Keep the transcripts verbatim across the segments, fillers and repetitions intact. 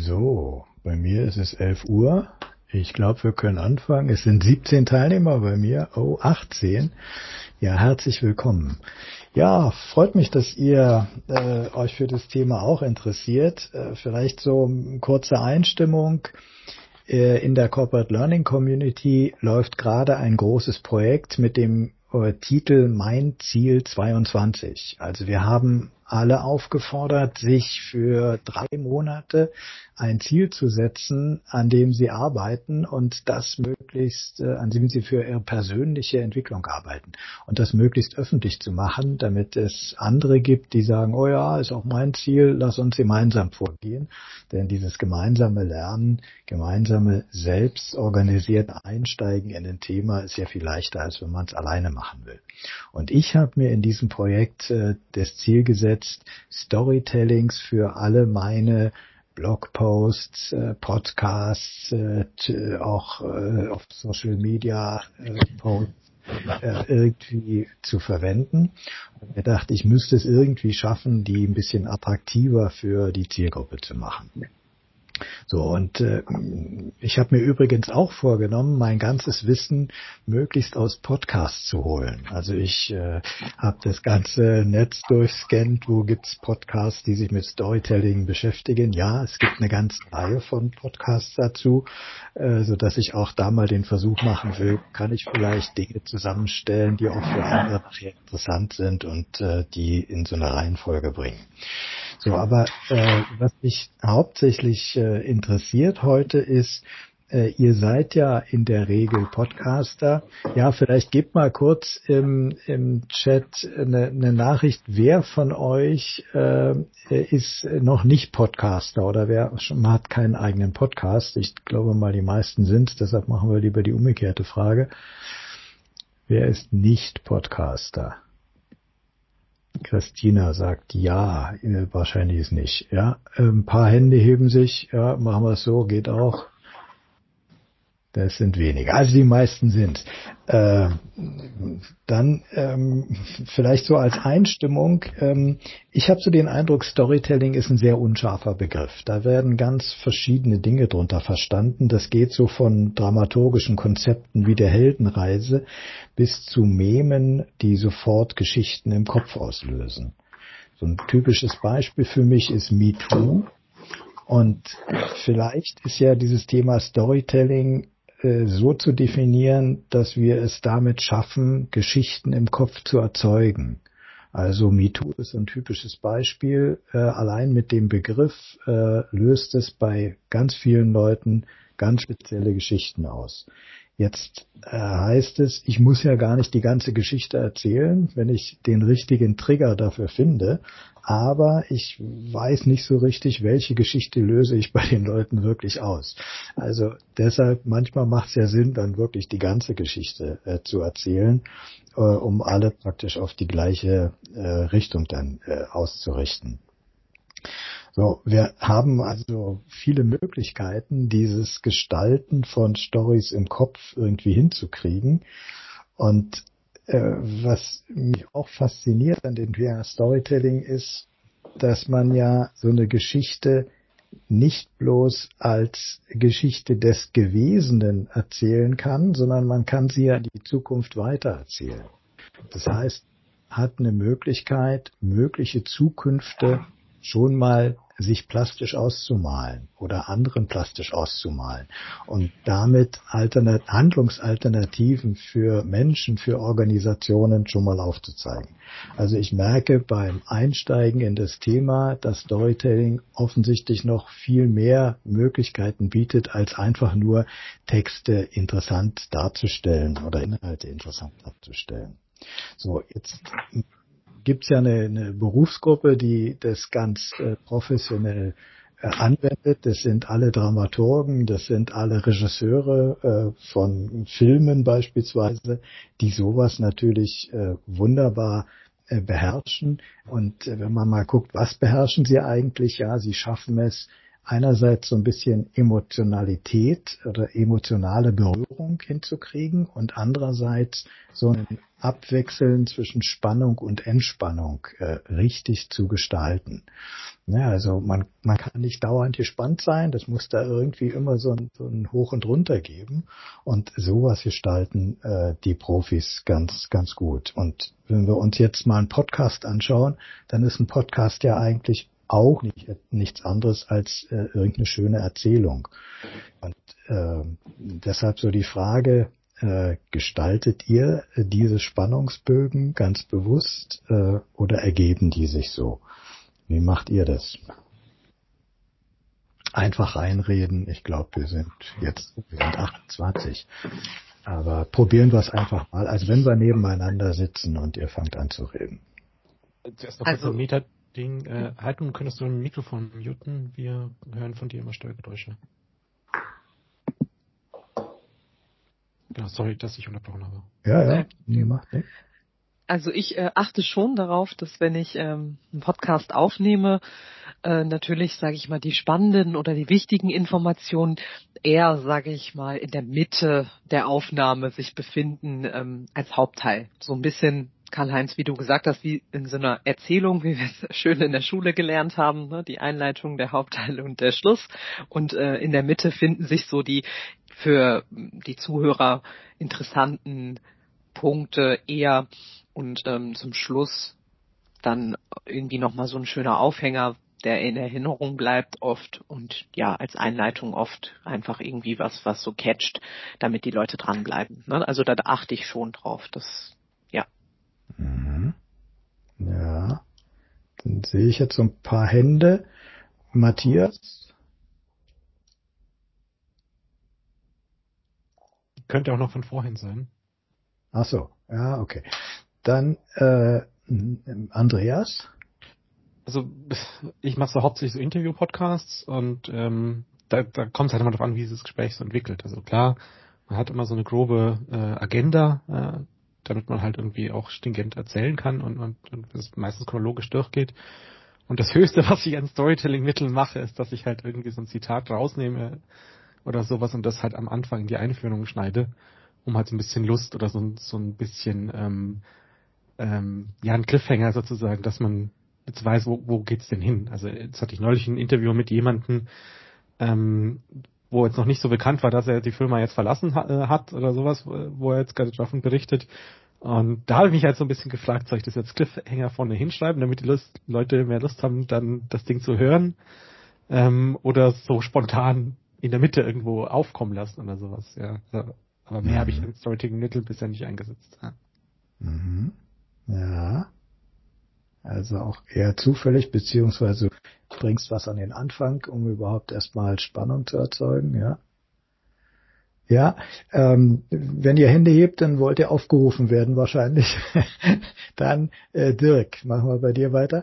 So, bei mir ist es elf Uhr. Ich glaube, wir können anfangen. Es sind siebzehn Teilnehmer bei mir. Oh, achtzehn. Ja, herzlich willkommen. Ja, freut mich, dass ihr äh, euch für das Thema auch interessiert. Äh, vielleicht so eine kurze Einstimmung. Äh, in der Corporate Learning Community läuft gerade ein großes Projekt mit dem äh, Titel Mein Ziel zweiundzwanzig. Also wir haben alle aufgefordert, sich für drei Monate ein Ziel zu setzen, an dem sie arbeiten und das möglichst, äh, an dem sie für ihre persönliche Entwicklung arbeiten und das möglichst öffentlich zu machen, damit es andere gibt, die sagen, oh ja, ist auch mein Ziel, lass uns gemeinsam vorgehen. Denn dieses gemeinsame Lernen, gemeinsame selbstorganisierte Einsteigen in ein Thema ist ja viel leichter, als wenn man es alleine machen will. Und ich habe mir in diesem Projekt äh, das Ziel gesetzt, Storytellings für alle meine Blogposts, äh, Podcasts, äh, t- auch äh, auf Social Media äh, Posts äh, irgendwie zu verwenden. Und mir dachte, ich müsste es irgendwie schaffen, die ein bisschen attraktiver für die Zielgruppe zu machen. So, und äh, ich habe mir übrigens auch vorgenommen, mein ganzes Wissen möglichst aus Podcasts zu holen. Also ich äh, habe das ganze Netz durchscannt, wo gibt's Podcasts, die sich mit Storytelling beschäftigen. Ja, es gibt eine ganze Reihe von Podcasts dazu, äh, so dass ich auch da mal den Versuch machen will, kann ich vielleicht Dinge zusammenstellen, die auch für andere nachher interessant sind und äh, die in so eine Reihenfolge bringen. So, aber äh, was mich hauptsächlich äh, interessiert heute ist, äh, ihr seid ja in der Regel Podcaster. Ja, vielleicht gebt mal kurz im, im Chat eine, eine Nachricht, wer von euch äh, ist noch nicht Podcaster oder wer schon mal hat keinen eigenen Podcast. Ich glaube mal, die meisten sind, deshalb machen wir lieber die umgekehrte Frage. Wer ist nicht Podcaster? Christina sagt ja, äh, wahrscheinlich ist nicht. Ja, ein paar Hände heben sich. Ja, machen wir es so, geht auch. Das sind weniger. Also die meisten sind. Äh, dann ähm, vielleicht so als Einstimmung. Ähm, ich habe so den Eindruck, Storytelling ist ein sehr unscharfer Begriff. Da werden ganz verschiedene Dinge drunter verstanden. Das geht so von dramaturgischen Konzepten wie der Heldenreise bis zu Memen, die sofort Geschichten im Kopf auslösen. So ein typisches Beispiel für mich ist MeToo. Und vielleicht ist ja dieses Thema Storytelling äh, so zu definieren, dass wir es damit schaffen, Geschichten im Kopf zu erzeugen. Also MeToo ist ein typisches Beispiel. Äh, allein mit dem Begriff äh, löst es bei ganz vielen Leuten ganz spezielle Geschichten aus. Jetzt äh, heißt es, ich muss ja gar nicht die ganze Geschichte erzählen, wenn ich den richtigen Trigger dafür finde. Aber ich weiß nicht so richtig, welche Geschichte löse ich bei den Leuten wirklich aus. Also deshalb, manchmal macht es ja Sinn, dann wirklich die ganze Geschichte äh, zu erzählen, äh, um alle praktisch auf die gleiche äh, Richtung dann äh, auszurichten. So, wir haben also viele Möglichkeiten, dieses Gestalten von Storys im Kopf irgendwie hinzukriegen. Und äh, was mich auch fasziniert an dem Thema Storytelling ist, dass man ja so eine Geschichte nicht bloß als Geschichte des Gewesenen erzählen kann, sondern man kann sie ja in die Zukunft weitererzählen. Das heißt, hat eine Möglichkeit, mögliche Zukünfte schon mal sich plastisch auszumalen oder anderen plastisch auszumalen und damit Alternat- Handlungsalternativen für Menschen, für Organisationen schon mal aufzuzeigen. Also ich merke beim Einsteigen in das Thema, dass Storytelling offensichtlich noch viel mehr Möglichkeiten bietet, als einfach nur Texte interessant darzustellen oder Inhalte interessant darzustellen. So, jetzt gibt's ja eine, eine Berufsgruppe, die das ganz äh, professionell äh, anwendet. Das sind alle Dramaturgen, das sind alle Regisseure äh, von Filmen beispielsweise, die sowas natürlich äh, wunderbar äh, beherrschen. Und äh, wenn man mal guckt, was beherrschen sie eigentlich? Ja, sie schaffen es, einerseits so ein bisschen Emotionalität oder emotionale Berührung hinzukriegen und andererseits so ein Abwechseln zwischen Spannung und Entspannung äh, richtig zu gestalten. Ja, also man, man kann nicht dauernd gespannt sein, das muss da irgendwie immer so ein, so ein Hoch und Runter geben und sowas gestalten äh, die Profis ganz, ganz gut. Und wenn wir uns jetzt mal einen Podcast anschauen, dann ist ein Podcast ja eigentlich auch nicht, nichts anderes als äh, irgendeine schöne Erzählung. Und äh, deshalb so die Frage, äh, gestaltet ihr diese Spannungsbögen ganz bewusst äh, oder ergeben die sich so? Wie macht ihr das? Einfach reinreden. Ich glaube, wir sind jetzt, wir sind achtundzwanzig. Aber probieren wir es einfach mal, als wenn wir nebeneinander sitzen und ihr fangt an zu reden. Zuerst noch kurz ein Meta-Ding. Äh, Halten, könntest du ein Mikrofon muten? Wir hören von dir immer Störgeräusche. Genau, sorry, dass ich unterbrochen habe. Ja, ja, nee, macht nichts. Also ich äh, achte schon darauf, dass wenn ich ähm, einen Podcast aufnehme, äh, natürlich, sage ich mal, die spannenden oder die wichtigen Informationen eher, sage ich mal, in der Mitte der Aufnahme sich befinden ähm, als Hauptteil. So ein bisschen, Karl-Heinz, wie du gesagt hast, wie in so einer Erzählung, wie wir es schön in der Schule gelernt haben, ne? Die Einleitung, der Hauptteil und der Schluss. Und äh, in der Mitte finden sich so die für die Zuhörer interessanten Punkte eher. Und ähm, zum Schluss dann irgendwie nochmal so ein schöner Aufhänger, der in Erinnerung bleibt oft und ja, als Einleitung oft einfach irgendwie was, was so catcht, damit die Leute dranbleiben. Ne? Also da achte ich schon drauf. Das, ja. Mhm. Ja, dann sehe ich jetzt so ein paar Hände. Matthias? Könnte auch noch von vorhin sein. Ach so, ja, okay. Dann äh, Andreas? Also ich mache so hauptsächlich so Interview-Podcasts und ähm, da, da kommt es halt immer darauf an, wie dieses Gespräch so entwickelt. Also klar, man hat immer so eine grobe äh, Agenda, äh, damit man halt irgendwie auch stringent erzählen kann und, und, und das meistens chronologisch durchgeht. Und das Höchste, was ich an Storytelling-Mitteln mache, ist, dass ich halt irgendwie so ein Zitat rausnehme oder sowas und das halt am Anfang in die Einführung schneide, um halt so ein bisschen Lust oder so, so ein bisschen ähm, ähm, ja, ein Cliffhanger sozusagen, dass man jetzt weiß, wo, wo geht's denn hin? Also jetzt hatte ich neulich ein Interview mit jemandem, ähm, wo jetzt noch nicht so bekannt war, dass er die Firma jetzt verlassen ha- äh, hat oder sowas, wo er jetzt gerade davon berichtet. Und da habe ich mich halt so ein bisschen gefragt, soll ich das jetzt Cliffhanger vorne hinschreiben, damit die Lust, Leute mehr Lust haben, dann das Ding zu hören, ähm, oder so spontan in der Mitte irgendwo aufkommen lassen oder sowas. Ja, aber mehr mhm. habe ich im Storytelling-Mittel bisher nicht eingesetzt. Ja. Mhm. Ja. Also auch eher zufällig, beziehungsweise du bringst was an den Anfang, um überhaupt erstmal Spannung zu erzeugen, ja. Ja, ähm, wenn ihr Hände hebt, dann wollt ihr aufgerufen werden wahrscheinlich. Dann äh, Dirk, machen wir bei dir weiter.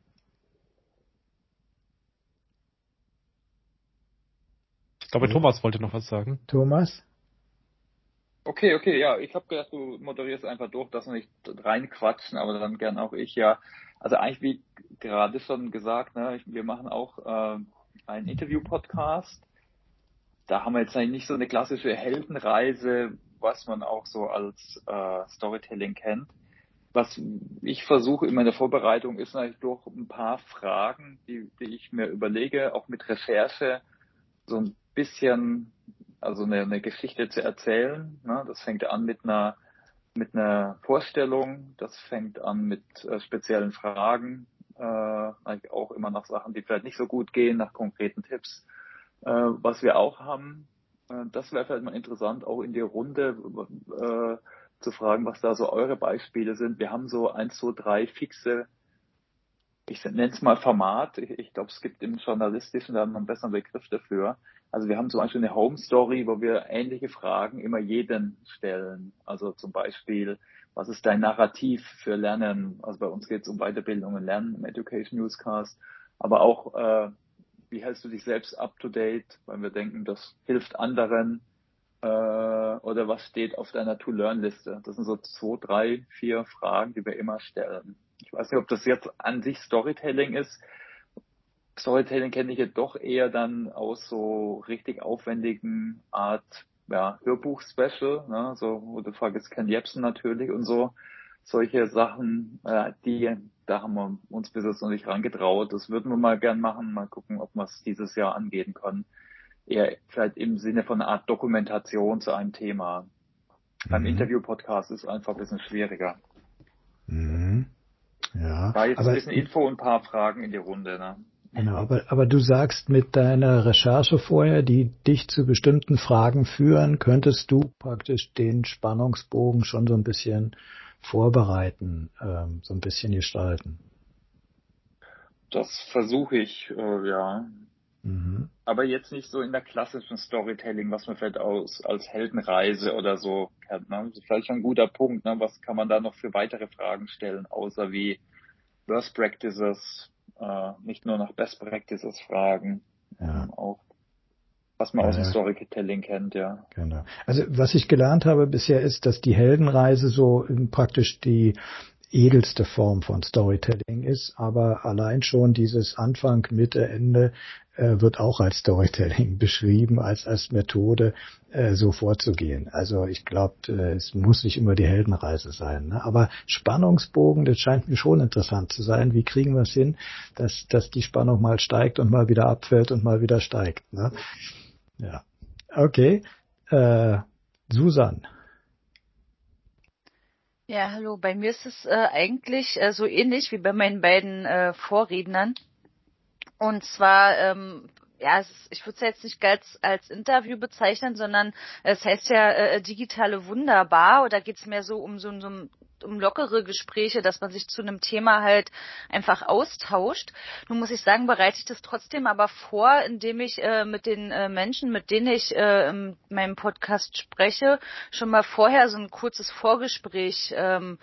Ich glaube, ja. Thomas wollte noch was sagen. Thomas? Okay, okay, ja, ich habe gedacht, du moderierst einfach durch, dass wir nicht reinquatschen, aber dann gern auch ich, ja. Also eigentlich wie gerade schon gesagt, ne, wir machen auch äh, einen Interview-Podcast. Da haben wir jetzt eigentlich nicht so eine klassische Heldenreise, was man auch so als äh, Storytelling kennt. Was ich versuche in meiner Vorbereitung ist natürlich durch ein paar Fragen, die, die ich mir überlege, auch mit Recherche, so ein bisschen, also eine, eine Geschichte zu erzählen. Ne? Das fängt an mit einer, mit einer Vorstellung, das fängt an mit äh, speziellen Fragen, äh, eigentlich auch immer nach Sachen, die vielleicht nicht so gut gehen, nach konkreten Tipps. Äh, was wir auch haben, äh, das wäre vielleicht mal interessant, auch in die Runde äh, zu fragen, was da so eure Beispiele sind. Wir haben so eins, zwei, drei fixe, ich nenne es mal Format. Ich, ich glaube, es gibt im Journalistischen da noch einen besseren Begriff dafür. Also wir haben zum Beispiel eine Home Story, wo wir ähnliche Fragen immer jeden stellen. Also zum Beispiel, was ist dein Narrativ für Lernen? Also bei uns geht es um Weiterbildung und Lernen im Education Newscast. Aber auch, äh, wie hältst du dich selbst up to date? Weil wir denken, das hilft anderen. Äh, oder was steht auf deiner To-Learn-Liste? Das sind so zwei, drei, vier Fragen, die wir immer stellen. Ich weiß nicht, ob das jetzt an sich Storytelling ist. Storytelling kenne ich ja doch eher dann aus so richtig aufwendigen Art, ja, Hörbuch-Special, ne, so, wo du fragst, Ken Jebsen natürlich und so, solche Sachen, äh, die, da haben wir uns bis jetzt noch nicht rangetraut. Das würden wir mal gern machen, mal gucken, ob wir es dieses Jahr angehen können. Eher vielleicht im Sinne von einer Art Dokumentation zu einem Thema. Mhm. Beim Interview-Podcast ist es einfach ein bisschen schwieriger. Mhm. Ja, War jetzt aber ein bisschen Info und ein paar Fragen in die Runde, ne? Genau, aber, aber du sagst, mit deiner Recherche vorher, die dich zu bestimmten Fragen führen, könntest du praktisch den Spannungsbogen schon so ein bisschen vorbereiten, ähm, so ein bisschen gestalten. Das versuche ich, äh, ja. Mhm. Aber jetzt nicht so in der klassischen Storytelling, was man vielleicht aus, als Heldenreise oder so kennt. Ne? Das ist vielleicht schon ein guter Punkt. Ne? Was kann man da noch für weitere Fragen stellen, außer wie Worst Practices, äh, nicht nur nach Best Practices fragen, Ja. ähm, auch was man Ja, aus dem ja. Storytelling kennt, ja. Genau. Also was ich gelernt habe bisher ist, dass die Heldenreise so ähm, praktisch die edelste Form von Storytelling ist, aber allein schon dieses Anfang, Mitte, Ende äh, wird auch als Storytelling beschrieben, als als Methode äh, so vorzugehen. Also ich glaube, äh, es muss nicht immer die Heldenreise sein, ne? Aber Spannungsbogen, das scheint mir schon interessant zu sein. Wie kriegen wir es hin, dass dass die Spannung mal steigt und mal wieder abfällt und mal wieder steigt, ne? Ja. Okay. Äh, Susan. Ja, hallo. Bei mir ist es äh, eigentlich äh, so ähnlich wie bei meinen beiden äh, Vorrednern. Und zwar, ähm, ja, es ist, ich würde es jetzt nicht als, als Interview bezeichnen, sondern es heißt ja äh, digitale Wunderbar. Oder geht es mehr so um so, so um lockere Gespräche, dass man sich zu einem Thema halt einfach austauscht. Nun muss ich sagen, bereite ich das trotzdem aber vor, indem ich äh, mit den äh, Menschen, mit denen ich äh, in meinem Podcast spreche, schon mal vorher so ein kurzes Vorgespräch ähm,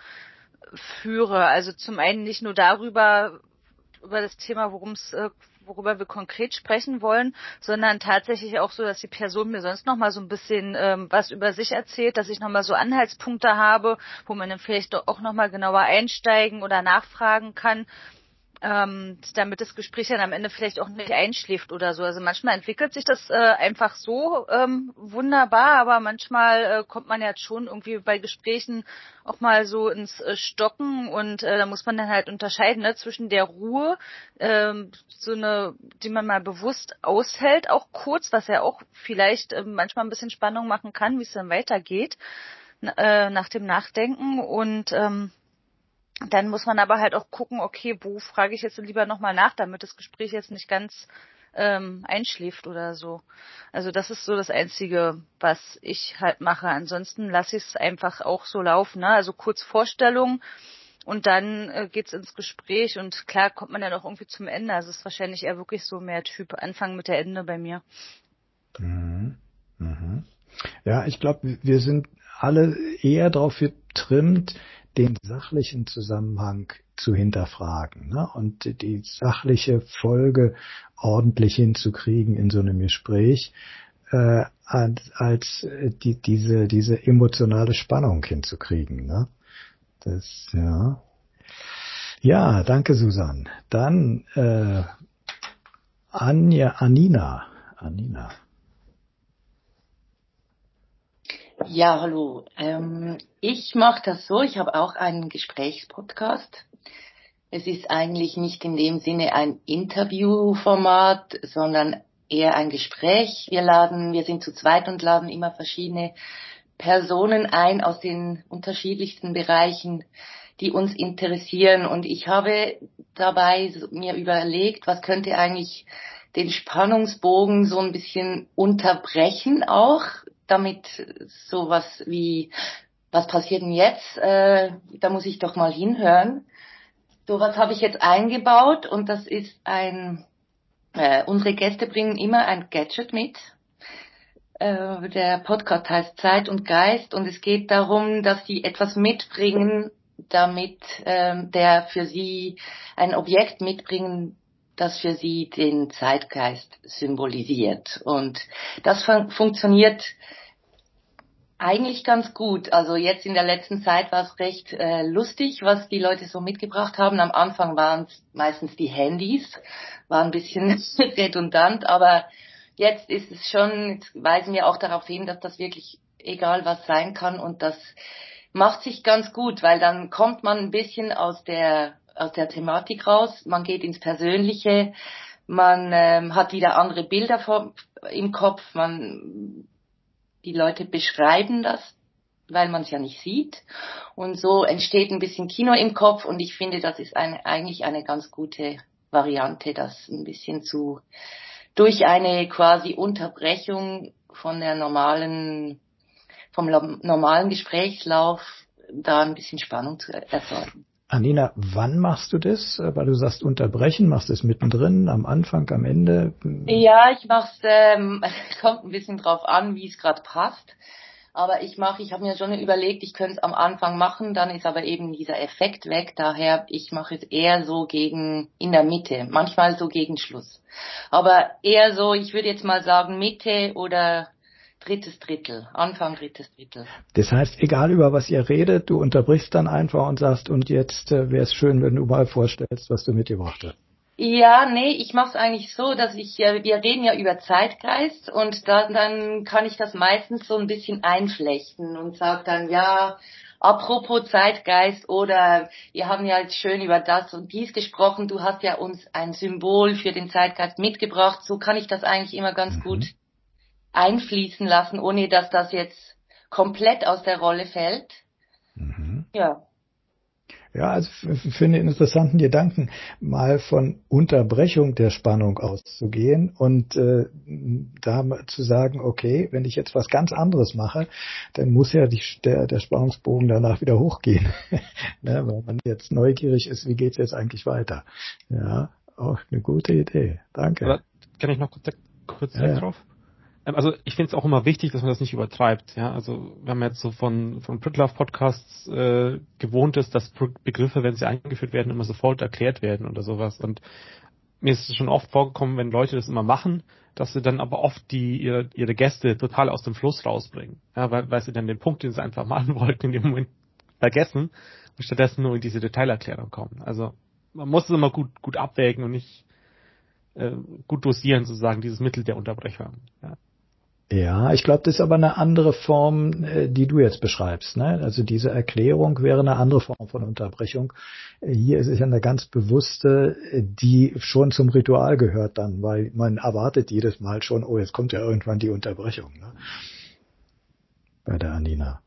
führe. Also zum einen nicht nur darüber, über das Thema, worum es äh, worüber wir konkret sprechen wollen, sondern tatsächlich auch so, dass die Person mir sonst noch mal so ein bisschen ähm, was über sich erzählt, dass ich noch mal so Anhaltspunkte habe, wo man dann vielleicht auch noch mal genauer einsteigen oder nachfragen kann, ähm, damit das Gespräch dann am Ende vielleicht auch nicht einschläft oder so. Also manchmal entwickelt sich das äh, einfach so ähm, wunderbar, aber manchmal äh, kommt man ja schon irgendwie bei Gesprächen auch mal so ins äh, Stocken und äh, da muss man dann halt unterscheiden, ne, zwischen der Ruhe, ähm, so eine, die man mal bewusst aushält, auch kurz, was ja auch vielleicht äh, manchmal ein bisschen Spannung machen kann, wie es dann weitergeht, äh, nach dem Nachdenken und ähm, dann muss man aber halt auch gucken, okay, wo frage ich jetzt lieber nochmal nach, damit das Gespräch jetzt nicht ganz ähm, einschläft oder so. Also das ist so das Einzige, was ich halt mache. Ansonsten lasse ich es einfach auch so laufen, ne? Also kurz Vorstellung und dann äh, geht's ins Gespräch und klar kommt man dann auch irgendwie zum Ende. Also es ist wahrscheinlich eher wirklich so mehr Typ Anfang mit der Ende bei mir. Mhm. Mhm. Ja, ich glaube, wir sind alle eher darauf getrimmt, den sachlichen Zusammenhang zu hinterfragen, ne? Und die sachliche Folge ordentlich hinzukriegen in so einem Gespräch, äh, als, als die, diese, diese emotionale Spannung hinzukriegen, ne? Das, ja. Ja, danke, Susan. Dann äh, Anja, Anina. Anina. Ja, hallo. Ähm, ich mache das so, ich habe auch einen Gesprächspodcast. Es ist eigentlich nicht in dem Sinne ein Interviewformat, sondern eher ein Gespräch. Wir laden, wir sind zu zweit und laden immer verschiedene Personen ein aus den unterschiedlichsten Bereichen, die uns interessieren. Und ich habe dabei mir überlegt, was könnte eigentlich den Spannungsbogen so ein bisschen unterbrechen auch, damit sowas wie, was passiert denn jetzt? Äh, da muss ich doch mal hinhören. Sowas habe ich jetzt eingebaut und das ist ein, äh, unsere Gäste bringen immer ein Gadget mit. Äh, der Podcast heißt Zeit und Geist und es geht darum, dass sie etwas mitbringen, damit äh, der für sie ein Objekt mitbringen, das für sie den Zeitgeist symbolisiert. Und das fun- funktioniert Eigentlich ganz gut. Also jetzt in der letzten Zeit war es recht äh, lustig, was die Leute so mitgebracht haben. Am Anfang waren es meistens die Handys, war ein bisschen redundant, aber jetzt ist es schon, jetzt weisen wir auch darauf hin, dass das wirklich egal was sein kann und das macht sich ganz gut, weil dann kommt man ein bisschen aus der aus der Thematik raus, man geht ins Persönliche, man ähm, hat wieder andere Bilder vor, im Kopf, man die Leute beschreiben das, weil man es ja nicht sieht. Und so entsteht ein bisschen Kino im Kopf. Und ich finde, das ist eine, eigentlich eine ganz gute Variante, das ein bisschen zu, durch eine quasi Unterbrechung von der normalen, vom normalen Gesprächslauf, da ein bisschen Spannung zu erzeugen. Anina, wann machst du das? Weil du sagst unterbrechen, machst du es mittendrin, am Anfang, am Ende? Ja, ich mach's, ähm, kommt ein bisschen drauf an, wie es gerade passt. Aber ich mache, ich habe mir schon überlegt, ich könnte es am Anfang machen, dann ist aber eben dieser Effekt weg. Daher, ich mache es eher so gegen, in der Mitte, manchmal so gegen Schluss. Aber eher so, ich würde jetzt mal sagen Mitte oder drittes Drittel, Anfang drittes Drittel. Das heißt, egal über was ihr redet, du unterbrichst dann einfach und sagst, und jetzt äh, wäre es schön, wenn du mal vorstellst, was du mitgebracht hast. Ja, nee, ich mache es eigentlich so, dass ich, ja, wir reden ja über Zeitgeist und dann, dann kann ich das meistens so ein bisschen einflechten und sage dann, ja, apropos Zeitgeist oder wir haben ja jetzt schön über das und dies gesprochen, du hast ja uns ein Symbol für den Zeitgeist mitgebracht, so kann ich das eigentlich immer ganz Mhm. gut einfließen lassen, ohne dass das jetzt komplett aus der Rolle fällt. Mhm. Ja. Ja, also ich finde einen interessanten Gedanken, mal von Unterbrechung der Spannung auszugehen und äh, da mal zu sagen, okay, wenn ich jetzt was ganz anderes mache, dann muss ja die, der, der Spannungsbogen danach wieder hochgehen, ne, weil man jetzt neugierig ist, wie geht's jetzt eigentlich weiter. Ja, auch eine gute Idee. Danke. Aber kann ich noch kurz, kurz Ja, direkt ja. drauf? Also ich finde es auch immer wichtig, dass man das nicht übertreibt. Ja, also wenn man jetzt so von von Pritlove Podcasts äh, gewohnt ist, dass Begriffe, wenn sie eingeführt werden, immer sofort erklärt werden oder sowas. Und mir ist es schon oft vorgekommen, wenn Leute das immer machen, dass sie dann aber oft die ihre, ihre Gäste total aus dem Fluss rausbringen. Ja, weil, weil sie dann den Punkt, den sie einfach machen wollten, in dem Moment vergessen und stattdessen nur in diese Detailerklärung kommen. Also man muss es immer gut gut abwägen und nicht äh, gut dosieren, sozusagen, dieses Mittel der Unterbrechung. Ja. Ja, ich glaube, das ist aber eine andere Form, äh, die du jetzt beschreibst. Ne? Also diese Erklärung wäre eine andere Form von Unterbrechung. Äh, Hier ist es ja eine ganz bewusste, äh, die schon zum Ritual gehört dann, weil man erwartet jedes Mal schon, oh, jetzt kommt ja irgendwann die Unterbrechung. Ne? Bei der Anina.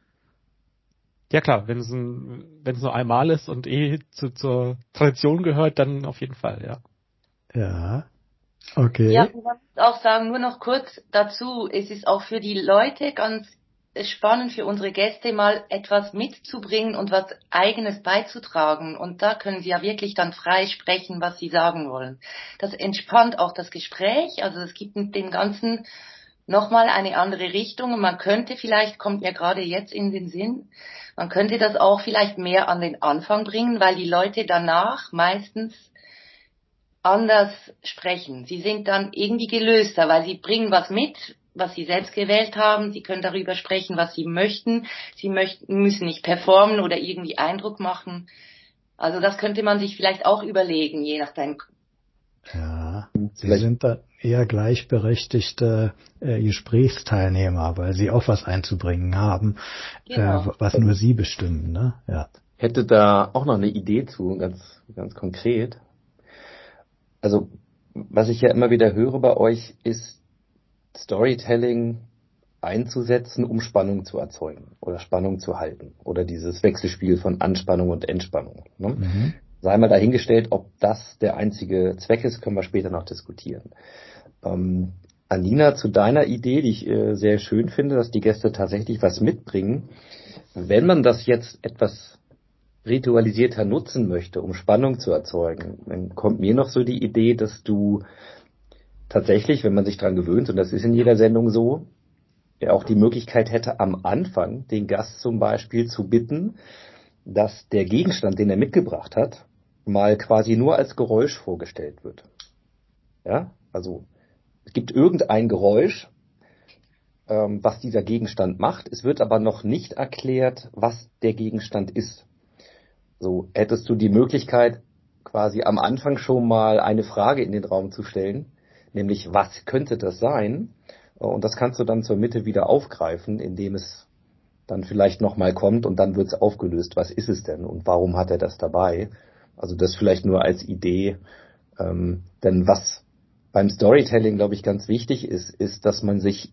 Ja klar, wenn es ein, wenn es nur einmal ist und eh zu, zur Tradition gehört, dann auf jeden Fall, ja. Ja, okay. Ja, und man muss auch sagen, nur noch kurz dazu, es ist auch für die Leute ganz spannend, für unsere Gäste mal etwas mitzubringen und was Eigenes beizutragen. Und da können sie ja wirklich dann frei sprechen, was sie sagen wollen. Das entspannt auch das Gespräch, also es gibt dem Ganzen nochmal eine andere Richtung. Und man könnte vielleicht, kommt mir gerade jetzt in den Sinn, man könnte das auch vielleicht mehr an den Anfang bringen, weil die Leute danach meistens anders sprechen. Sie sind dann irgendwie gelöster, weil sie bringen was mit, was sie selbst gewählt haben. Sie können darüber sprechen, was sie möchten. Sie möchten, müssen nicht performen oder irgendwie Eindruck machen. Also das könnte man sich vielleicht auch überlegen, je nachdem. Ja, Sie sind da eher gleichberechtigte äh, Gesprächsteilnehmer, weil Sie auch was einzubringen haben, Genau. äh, was nur Sie bestimmen. Ne? Ja. Hätte da auch noch eine Idee zu, ganz, ganz konkret. Also, was ich ja immer wieder höre bei euch, ist Storytelling einzusetzen, um Spannung zu erzeugen oder Spannung zu halten. Oder dieses Wechselspiel von Anspannung und Entspannung. Ne? Mhm. Sei mal dahingestellt, ob das der einzige Zweck ist, können wir später noch diskutieren. Ähm, Anina, zu deiner Idee, die ich äh, sehr schön finde, dass die Gäste tatsächlich was mitbringen. Wenn man das jetzt etwas ritualisierter nutzen möchte, um Spannung zu erzeugen, dann kommt mir noch so die Idee, dass du tatsächlich, wenn man sich dran gewöhnt, und das ist in jeder Sendung so, ja auch die Möglichkeit hätte, am Anfang den Gast zum Beispiel zu bitten, dass der Gegenstand, den er mitgebracht hat, mal quasi nur als Geräusch vorgestellt wird. Ja, also es gibt irgendein Geräusch, ähm, was dieser Gegenstand macht. Es wird aber noch nicht erklärt, was der Gegenstand ist. So, hättest du die Möglichkeit, quasi am Anfang schon mal eine Frage in den Raum zu stellen, nämlich, was könnte das sein? Und das kannst du dann zur Mitte wieder aufgreifen, indem es dann vielleicht nochmal kommt und dann wird es aufgelöst. Was ist es denn und warum hat er das dabei? Also das vielleicht nur als Idee. Ähm, denn was beim Storytelling, glaube ich, ganz wichtig ist, ist, dass man sich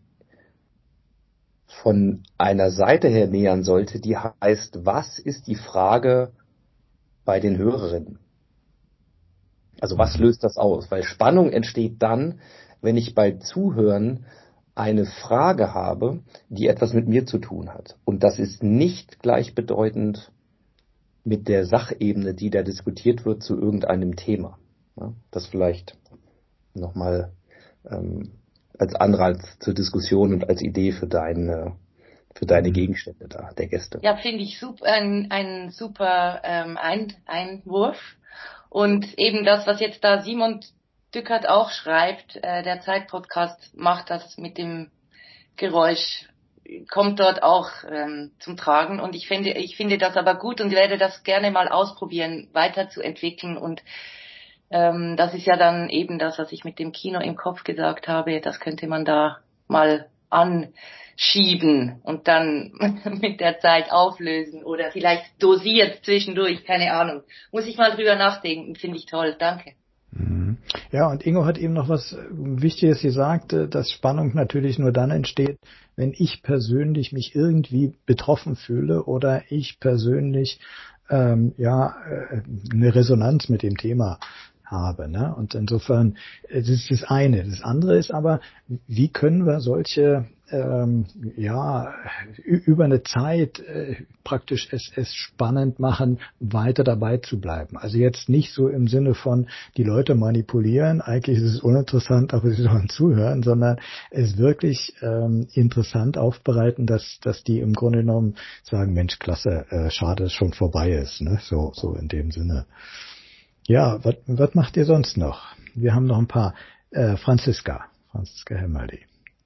von einer Seite her nähern sollte, die heißt, was ist die Frage bei den Hörerinnen? Also was löst das aus? Weil Spannung entsteht dann, wenn ich bei Zuhören eine Frage habe, die etwas mit mir zu tun hat. Und das ist nicht gleichbedeutend mit der Sachebene, die da diskutiert wird zu irgendeinem Thema. Ja, das vielleicht nochmal ähm, als Anreiz zur Diskussion und als Idee für deine, für deine Gegenstände da, der Gäste. Ja, finde ich super, ein, ein super ähm, ein, Einwurf. Und eben das, was jetzt da Simon Dückert auch schreibt, äh, der Zeit-Podcast macht das mit dem Geräusch, kommt dort auch ähm, zum Tragen. Und ich finde, ich finde das aber gut und werde das gerne mal ausprobieren, weiterzuentwickeln. Und ähm, das ist ja dann eben das, was ich mit dem Kino im Kopf gesagt habe. Das könnte man da mal anschieben und dann mit der Zeit auflösen oder vielleicht dosiert zwischendurch, keine Ahnung. Muss ich mal drüber nachdenken, finde ich toll, danke. Ja, und Ingo hat eben noch was Wichtiges gesagt, dass Spannung natürlich nur dann entsteht, wenn ich persönlich mich irgendwie betroffen fühle oder ich persönlich ähm, ja eine Resonanz mit dem Thema habe. Ne? Und insofern, es ist das eine. Das andere ist aber, wie können wir solche, ähm, ja, über eine Zeit äh, praktisch es, es spannend machen, weiter dabei zu bleiben. Also jetzt nicht so im Sinne von, die Leute manipulieren, eigentlich ist es uninteressant, aber sie sollen zuhören, sondern es wirklich ähm, interessant aufbereiten, dass, dass die im Grunde genommen sagen, Mensch, klasse, äh, schade, dass es schon vorbei ist. Ne? So, so in dem Sinne. Ja, was, was macht ihr sonst noch? Wir haben noch ein paar. Äh, Franziska, Franziska Hemmerli.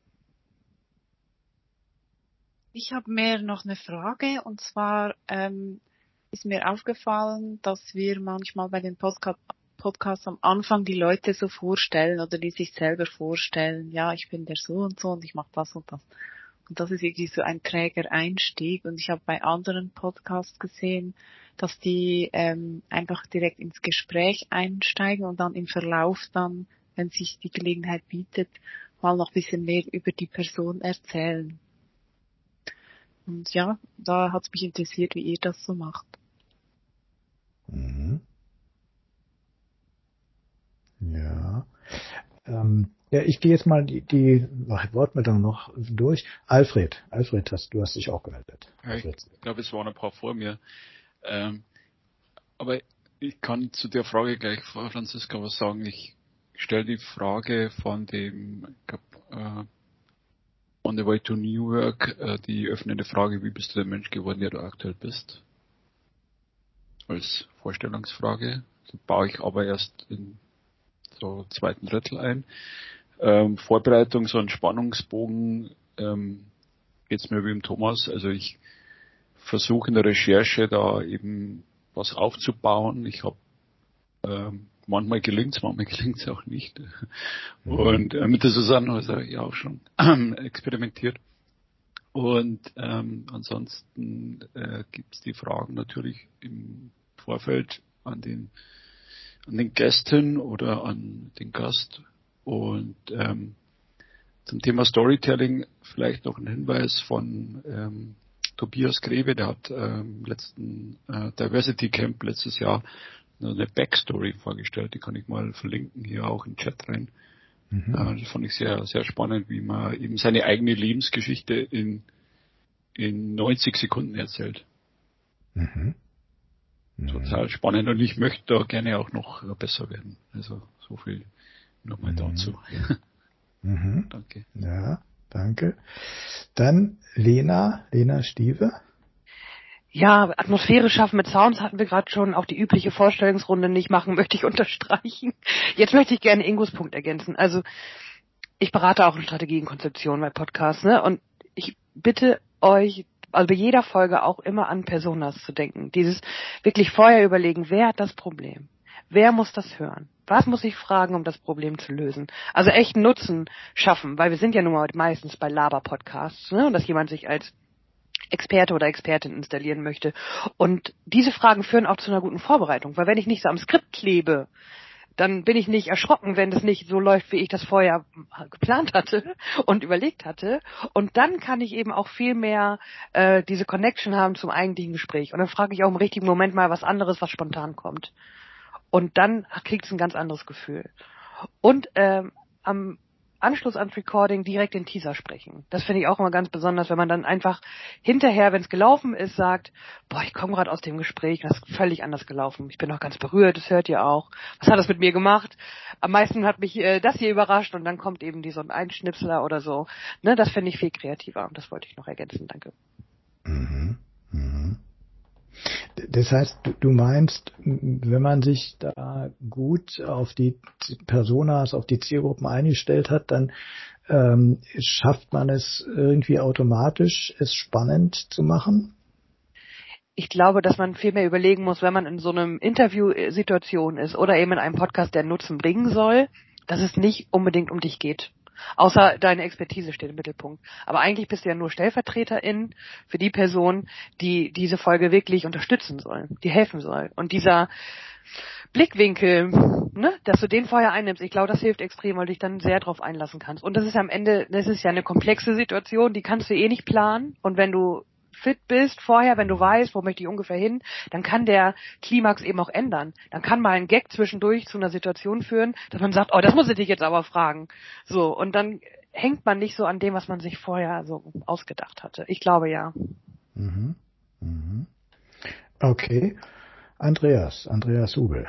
Ich habe mehr noch eine Frage und zwar ähm, ist mir aufgefallen, dass wir manchmal bei den Podcast Podcasts am Anfang die Leute so vorstellen oder die sich selber vorstellen, ja, ich bin der so und so und ich mache das und das. Und das ist irgendwie so ein träger Einstieg. Und ich habe bei anderen Podcasts gesehen, dass die ähm, einfach direkt ins Gespräch einsteigen und dann im Verlauf dann, wenn sich die Gelegenheit bietet, mal noch ein bisschen mehr über die Person erzählen. Und ja, da hat es mich interessiert, wie ihr das so macht. Mhm. Ja. Ähm, ja, ich gehe jetzt mal die, die Wortmeldung noch durch. Alfred, Alfred, hast, du hast dich auch gemeldet. Ja, ich glaube, es waren ein paar vor mir. Ähm, aber ich kann zu der Frage gleich vor Franziska was sagen. Ich stelle die Frage von dem, ich glaub, äh, On the Way to New York, äh, die öffnende Frage, wie bist du der Mensch geworden, der du aktuell bist? Als Vorstellungsfrage. Die baue ich aber erst in so zweiten Drittel ein. Ähm, Vorbereitung, so ein Spannungsbogen, ähm, geht's mir wie im Thomas. Also ich versuche in der Recherche da eben was aufzubauen. Ich habe ähm, manchmal gelingt's, manchmal gelingt's auch nicht. Und äh, mit der Susanne habe ich ja auch schon experimentiert. Und ähm, ansonsten äh, gibt's die Fragen natürlich im Vorfeld an den an den Gästen oder an den Gast. Und ähm, zum Thema Storytelling vielleicht noch ein Hinweis von ähm, Tobias Grebe, der hat ähm, letzten äh, Diversity Camp letztes Jahr eine Backstory vorgestellt, die kann ich mal verlinken, hier auch im Chat rein. Mhm. Äh, das fand ich sehr, sehr spannend, wie man eben seine eigene Lebensgeschichte in, in neunzig Sekunden erzählt. Mhm. Total spannend und ich möchte da gerne auch noch besser werden. Also so viel nochmal mhm. dazu. Mhm. Danke. Ja, danke. Dann Lena, Lena Stieve. Ja, Atmosphäre schaffen mit Sounds hatten wir gerade schon, auch die übliche Vorstellungsrunde nicht machen, möchte ich unterstreichen. Jetzt möchte ich gerne Ingos Punkt ergänzen. Also ich berate auch in Strategie und Konzeption bei Podcasts, ne? Und ich bitte euch, also bei jeder Folge auch immer an Personas zu denken. Dieses wirklich vorher überlegen, wer hat das Problem? Wer muss das hören? Was muss ich fragen, um das Problem zu lösen? Also echt Nutzen schaffen, weil wir sind ja nun mal meistens bei Laber-Podcasts, ne? Und dass jemand sich als Experte oder Expertin installieren möchte. Und diese Fragen führen auch zu einer guten Vorbereitung, weil wenn ich nicht so am Skript klebe, dann bin ich nicht erschrocken, wenn das nicht so läuft, wie ich das vorher geplant hatte und überlegt hatte. Und dann kann ich eben auch viel mehr äh, diese Connection haben zum eigentlichen Gespräch. Und dann frage ich auch im richtigen Moment mal was anderes, was spontan kommt. Und dann kriegt es ein ganz anderes Gefühl. Und ähm, am Anschluss ans Recording direkt den Teaser sprechen. Das finde ich auch immer ganz besonders, wenn man dann einfach hinterher, wenn es gelaufen ist, sagt, boah, ich komme gerade aus dem Gespräch, das ist völlig anders gelaufen. Ich bin noch ganz berührt, das hört ihr auch. Was hat das mit mir gemacht? Am meisten hat mich äh, das hier überrascht und dann kommt eben die so ein Einschnipsler oder so. Ne, das finde ich viel kreativer und das wollte ich noch ergänzen. Danke. Mhm. Mhm. Das heißt, du meinst, wenn man sich da gut auf die Personas, auf die Zielgruppen eingestellt hat, dann ähm, schafft man es irgendwie automatisch, es spannend zu machen? Ich glaube, dass man viel mehr überlegen muss, wenn man in so einem Interviewsituation ist oder eben in einem Podcast, der Nutzen bringen soll, dass es nicht unbedingt um dich geht. Außer deine Expertise steht im Mittelpunkt. Aber eigentlich bist du ja nur Stellvertreterin für die Person, die diese Folge wirklich unterstützen soll, die helfen soll. Und dieser Blickwinkel, ne, dass du den vorher einnimmst, ich glaube, das hilft extrem, weil du dich dann sehr drauf einlassen kannst. Und das ist am Ende, das ist ja eine komplexe Situation, die kannst du eh nicht planen. Und wenn du fit bist vorher, wenn du weißt, wo möchte ich ungefähr hin, dann kann der Klimax eben auch ändern. Dann kann mal ein Gag zwischendurch zu einer Situation führen, dass man sagt, oh, das muss ich dich jetzt aber fragen. So, und dann hängt man nicht so an dem, was man sich vorher so ausgedacht hatte. Ich glaube, ja. Mhm. Mhm. Okay. Andreas, Andreas Hubel.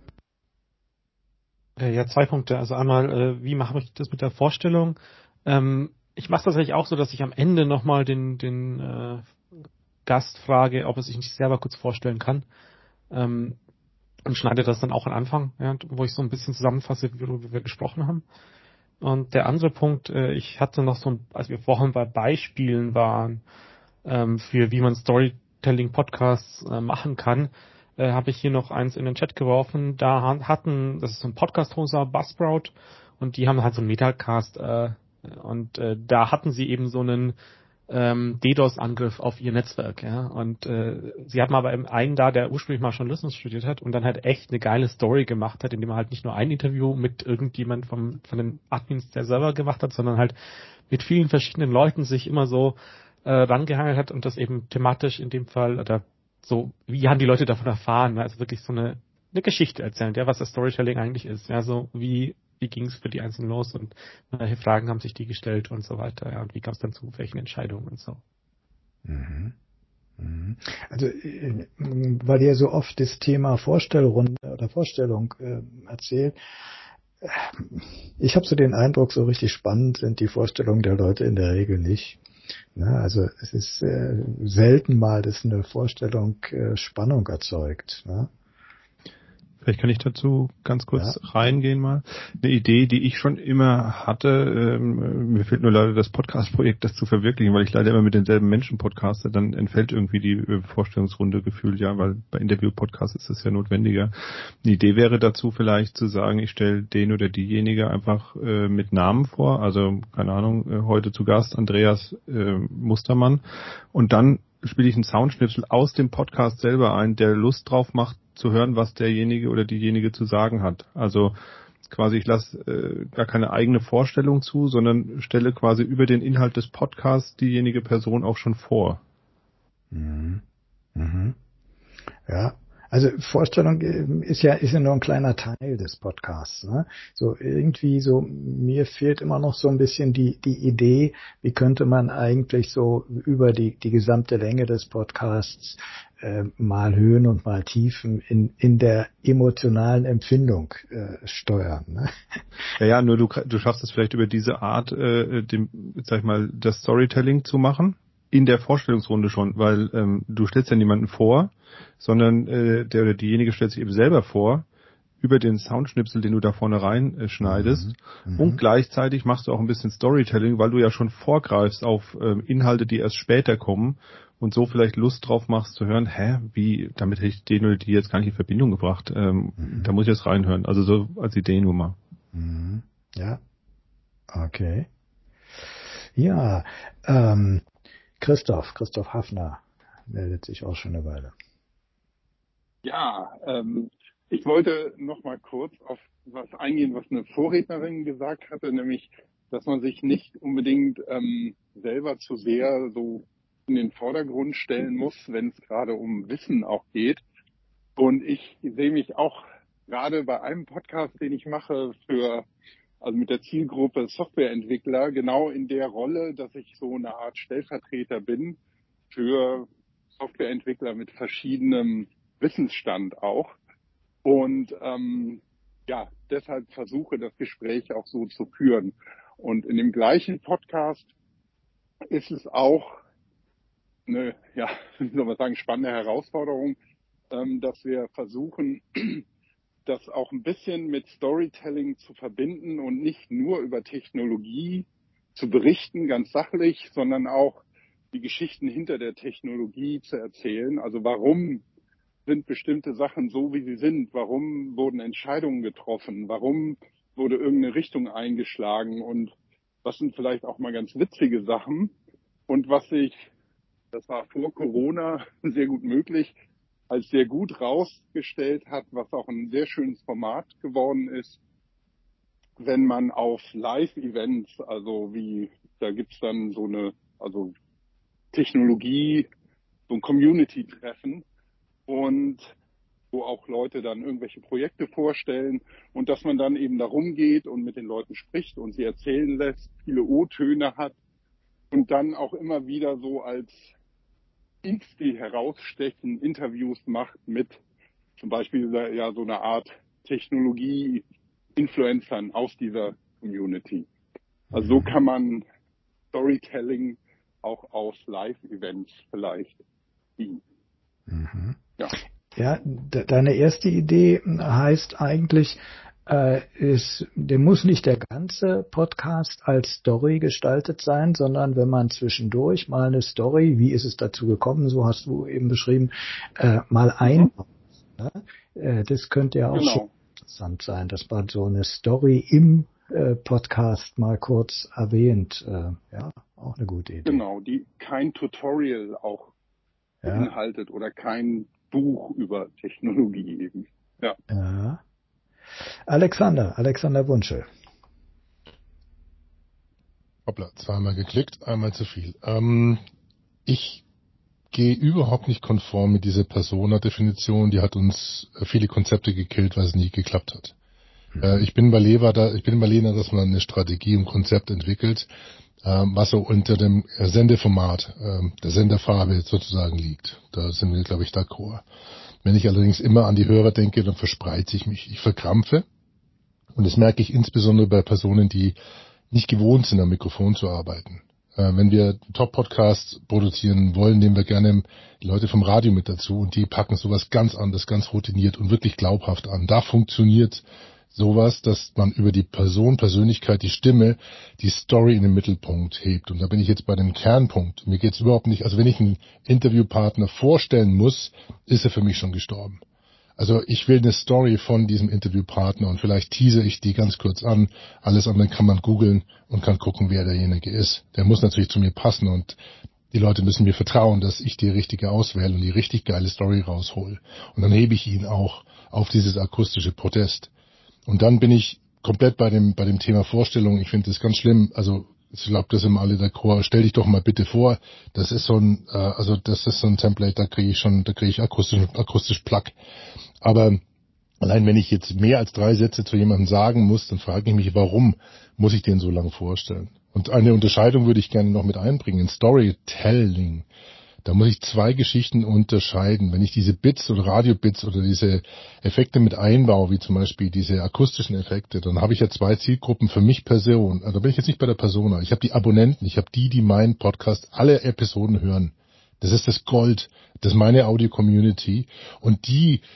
Äh, ja, zwei Punkte. Also einmal, äh, wie mache ich das mit der Vorstellung? Ähm, ich mache das tatsächlich auch so, dass ich am Ende nochmal den, den äh, Gast frage, ob er sich nicht selber kurz vorstellen kann. Ähm, und schneide das dann auch am Anfang, ja, wo ich so ein bisschen zusammenfasse, worüber wir gesprochen haben. Und der andere Punkt, äh, ich hatte noch so, ein, als wir vorhin bei Beispielen waren, ähm, für wie man Storytelling-Podcasts äh, machen kann, äh, habe ich hier noch eins in den Chat geworfen. Da hatten, das ist so ein Podcast-Hoster, Buzzsprout, und die haben halt so einen Metacast, äh, und äh, da hatten sie eben so einen ähm, DDoS-Angriff auf ihr Netzwerk, ja, und äh, sie hatten aber eben einen da, der ursprünglich mal Journalismus studiert hat und dann halt echt eine geile Story gemacht hat, indem er halt nicht nur ein Interview mit irgendjemand vom von den Admins der Server gemacht hat, sondern halt mit vielen verschiedenen Leuten sich immer so äh, rangehangelt hat und das eben thematisch in dem Fall, oder so, wie haben die Leute davon erfahren, also wirklich so eine eine Geschichte erzählen, ja, was das Storytelling eigentlich ist, ja, so wie wie ging es für die Einzelnen los und welche Fragen haben sich die gestellt und so weiter, ja, und wie kam es dann zu welchen Entscheidungen und so. Mhm. Mhm. Also, äh, weil ihr so oft das Thema Vorstellrunde oder Vorstellung äh, erzählt, ich habe so den Eindruck, so richtig spannend sind die Vorstellungen der Leute in der Regel nicht. Na, also es ist äh, selten mal, dass eine Vorstellung äh, Spannung erzeugt. Ne? Vielleicht kann ich dazu ganz kurz Ja. reingehen mal. Eine Idee, die ich schon immer hatte, ähm, mir fehlt nur leider das Podcast-Projekt, das zu verwirklichen, weil ich leider immer mit denselben Menschen podcaste, dann entfällt irgendwie die äh, Vorstellungsrunde gefühlt, ja, weil bei Interview-Podcasts ist das ja notwendiger. Eine Idee wäre dazu vielleicht zu sagen, ich stelle den oder diejenige einfach äh, mit Namen vor, also keine Ahnung, äh, heute zu Gast Andreas äh, Mustermann, und dann spiele ich einen Soundschnipsel aus dem Podcast selber ein, der Lust drauf macht, zu hören, was derjenige oder diejenige zu sagen hat. Also quasi, ich lasse äh, gar keine eigene Vorstellung zu, sondern stelle quasi über den Inhalt des Podcasts diejenige Person auch schon vor. Mhm. Mhm. Ja, also Vorstellung ist ja ist ja nur ein kleiner Teil des Podcasts. Ne? So irgendwie so, mir fehlt immer noch so ein bisschen die die Idee, wie könnte man eigentlich so über die die gesamte Länge des Podcasts äh, mal Höhen und mal Tiefen in in der emotionalen Empfindung äh, steuern. Ne? Ja, ja, nur du du schaffst es vielleicht über diese Art, äh, dem, sag ich mal, das Storytelling zu machen. In der Vorstellungsrunde schon, weil ähm, du stellst ja niemanden vor, sondern äh, der oder diejenige stellt sich eben selber vor, über den Soundschnipsel, den du da vorne rein äh, schneidest. Mhm. Und gleichzeitig machst du auch ein bisschen Storytelling, weil du ja schon vorgreifst auf ähm, Inhalte, die erst später kommen und so vielleicht Lust drauf machst zu hören, hä, wie, damit hätte ich den oder die jetzt gar nicht in Verbindung gebracht. Ähm, mhm. Da muss ich jetzt reinhören. Also so als Idee nur mal. Mhm. Ja. Okay. Ja, ähm, Christoph, Christoph Hafner meldet sich auch schon eine Weile. Ja, ähm, ich wollte noch mal kurz auf was eingehen, was eine Vorrednerin gesagt hatte, nämlich, dass man sich nicht unbedingt ähm, selber zu sehr so in den Vordergrund stellen muss, wenn es gerade um Wissen auch geht. Und ich sehe mich auch gerade bei einem Podcast, den ich mache für, also mit der Zielgruppe Softwareentwickler, genau in der Rolle, dass ich so eine Art Stellvertreter bin für Softwareentwickler mit verschiedenem Wissensstand auch. Und ähm, ja, deshalb versuche das Gespräch auch so zu führen. Und in dem gleichen Podcast ist es auch eine, ja, wie soll man sagen, spannende Herausforderung, ähm, dass wir versuchen, das auch ein bisschen mit Storytelling zu verbinden und nicht nur über Technologie zu berichten, ganz sachlich, sondern auch die Geschichten hinter der Technologie zu erzählen. Also warum sind bestimmte Sachen so, wie sie sind? Warum wurden Entscheidungen getroffen? Warum wurde irgendeine Richtung eingeschlagen? Und was sind vielleicht auch mal ganz witzige Sachen? Und was sich, das war vor Corona sehr gut möglich, als sehr gut rausgestellt hat, was auch ein sehr schönes Format geworden ist, wenn man auf Live-Events, also wie, da gibt's dann so eine, also Technologie, so ein Community-Treffen und wo auch Leute dann irgendwelche Projekte vorstellen und dass man dann eben da rumgeht und mit den Leuten spricht und sie erzählen lässt, viele O-Töne hat und dann auch immer wieder so als X, die herausstechen, Interviews macht mit zum Beispiel ja so eine Art Technologie-Influencern aus dieser Community. Also so kann man Storytelling auch aus Live-Events vielleicht ziehen. Mhm. Ja. Ja, de- deine erste Idee heißt eigentlich, äh, ist, der muss nicht der ganze Podcast als Story gestaltet sein, sondern wenn man zwischendurch mal eine Story, wie ist es dazu gekommen, so hast du eben beschrieben, äh, mal einbaut. Ne? Äh, das könnte ja auch Genau. schon interessant sein, dass man so eine Story im äh, Podcast mal kurz erwähnt. Äh, ja, auch eine gute Idee. Genau, die kein Tutorial auch Ja. beinhaltet oder kein Buch über Technologie eben. Ja. Ja. Alexander, Alexander Wunschel. Hoppla, zweimal geklickt, einmal zu viel. Ähm, ich gehe überhaupt nicht konform mit dieser Persona-Definition. Die hat uns viele Konzepte gekillt, weil es nie geklappt hat. Mhm. Äh, ich bin bei Lever da, ich bin bei Lena, dass man eine Strategie und Konzept entwickelt, ähm, was so unter dem Sendeformat, ähm, der Senderfarbe sozusagen liegt. Da sind wir, glaube ich, d'accord. Wenn ich allerdings immer an die Hörer denke, dann verspreize ich mich. Ich verkrampfe. Und das merke ich insbesondere bei Personen, die nicht gewohnt sind, am Mikrofon zu arbeiten. Äh, wenn wir Top-Podcasts produzieren wollen, nehmen wir gerne die Leute vom Radio mit dazu und die packen sowas ganz anders, ganz routiniert und wirklich glaubhaft an. Da funktioniert sowas, dass man über die Person, Persönlichkeit, die Stimme, die Story in den Mittelpunkt hebt. Und da bin ich jetzt bei dem Kernpunkt. Mir geht's überhaupt nicht, also wenn ich einen Interviewpartner vorstellen muss, ist er für mich schon gestorben. Also ich will eine Story von diesem Interviewpartner und vielleicht tease ich die ganz kurz an. Alles andere kann man googeln und kann gucken, wer derjenige ist. Der muss natürlich zu mir passen und die Leute müssen mir vertrauen, dass ich die richtige auswähle und die richtig geile Story raushol. Und dann hebe ich ihn auch auf dieses akustische Podest. Und dann bin ich komplett bei dem bei dem Thema Vorstellung. Ich finde das ganz schlimm. Also ich glaube, das sind alle d'accord. Stell dich doch mal bitte vor. Das ist so ein, äh, also das ist so ein Template. Da kriege ich schon, da kriege ich akustisch akustisch Plack. Aber allein wenn ich jetzt mehr als drei Sätze zu jemandem sagen muss, dann frage ich mich, warum muss ich den so lange vorstellen? Und eine Unterscheidung würde ich gerne noch mit einbringen. In Storytelling, da muss ich zwei Geschichten unterscheiden. Wenn ich diese Bits oder Radiobits oder diese Effekte mit einbaue, wie zum Beispiel diese akustischen Effekte, dann habe ich ja zwei Zielgruppen für mich Person. Also da bin ich jetzt nicht bei der Persona. Ich habe die Abonnenten, ich habe die, die meinen Podcast alle Episoden hören. Das ist das Gold, das ist meine Audio-Community. Und die